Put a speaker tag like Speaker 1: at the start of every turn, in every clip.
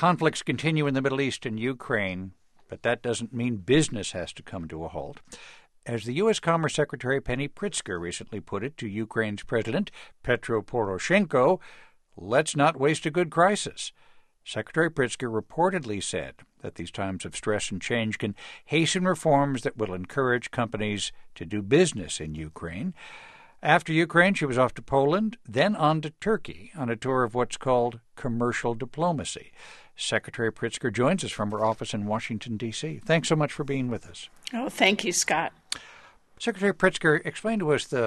Speaker 1: Conflicts continue in the Middle East and Ukraine, but that doesn't mean business has to come to a halt. As the U.S. Commerce Secretary Penny Pritzker recently put it to Ukraine's President Petro Poroshenko, let's not waste a good crisis. Secretary Pritzker reportedly said that these times of stress and change can hasten reforms that will encourage companies to do business in Ukraine. After Ukraine, she was off to Poland, then on to Turkey on a tour of what's called commercial diplomacy. Secretary Pritzker joins us from her office in Washington, D.C. Thanks so much for being with us.
Speaker 2: Oh, thank you, Scott.
Speaker 1: Secretary Pritzker, explain to us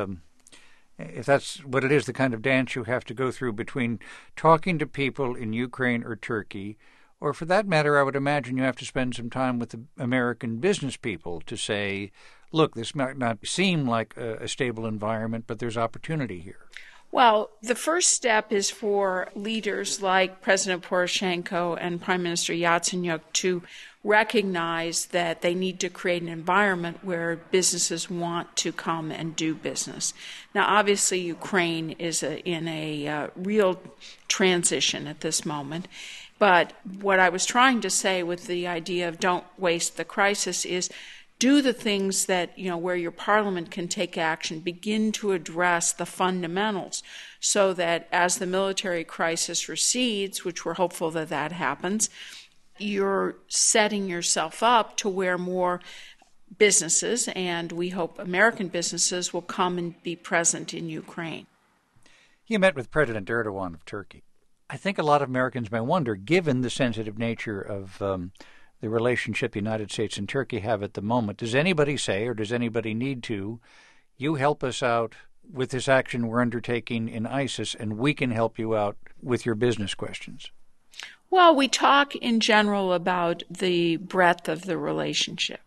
Speaker 1: if that's what it is, the kind of dance you have to go through between talking to people in Ukraine or Turkey, or for that matter, I would imagine you have to spend some time with the American business people to say, look, this might not seem like a stable environment, but there's opportunity here.
Speaker 2: Well, the first step is for leaders like President Poroshenko and Prime Minister Yatsenyuk to recognize that they need to create an environment where businesses want to come and do business. Now, obviously, Ukraine is in a real transition at this moment. But what I was trying to say with the idea of don't waste the crisis is do the things that, where your parliament can take action, begin to address the fundamentals so that as the military crisis recedes, which we're hopeful that that happens, you're setting yourself up to where more businesses, and we hope American businesses, will come and be present in Ukraine.
Speaker 1: You met with President Erdogan of Turkey. I think a lot of Americans may wonder, given the sensitive nature of the relationship the United States and Turkey have at the moment, does anybody say, or does anybody need to, you help us out with this action we're undertaking in ISIS, and we can help you out with your business questions?
Speaker 2: Well, we talk in general about the breadth of the relationship.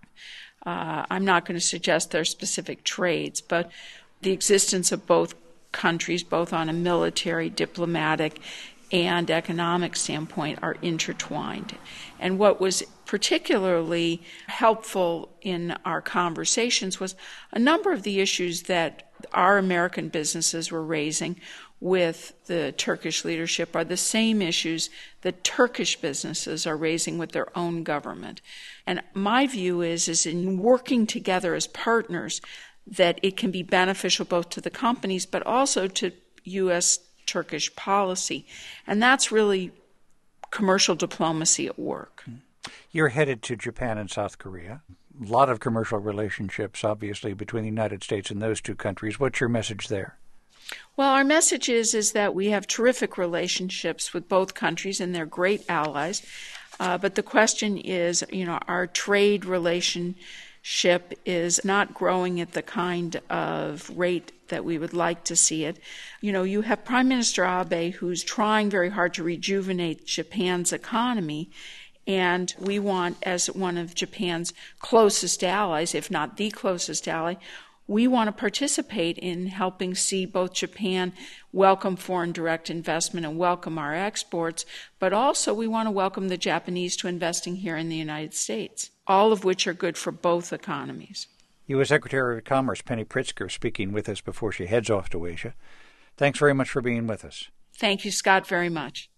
Speaker 2: I'm not going to suggest there are specific trades, but the existence of both countries, both on a military, diplomatic, and economic standpoint, are intertwined. And what was particularly helpful in our conversations was a number of the issues that our American businesses were raising with the Turkish leadership are the same issues that Turkish businesses are raising with their own government. And my view is in working together as partners that it can be beneficial both to the companies but also to U.S. Turkish policy. And that's really commercial diplomacy at work.
Speaker 1: You're headed to Japan and South Korea. A lot of commercial relationships, obviously, between the United States and those two countries. What's your message there?
Speaker 2: Well, our message is that we have terrific relationships with both countries, and they're great allies. But the question is, our trade relationship is not growing at the kind of rate that we would like to see it. You have Prime Minister Abe, who's trying very hard to rejuvenate Japan's economy, and we want, as one of Japan's closest allies, if not the closest ally, we want to participate in helping see both Japan welcome foreign direct investment and welcome our exports, but also we want to welcome the Japanese to investing here in the United States, all of which are good for both economies.
Speaker 1: U.S. Secretary of Commerce Penny Pritzker speaking with us before she heads off to Asia. Thanks very much for being with us.
Speaker 2: Thank you, Scott, very much.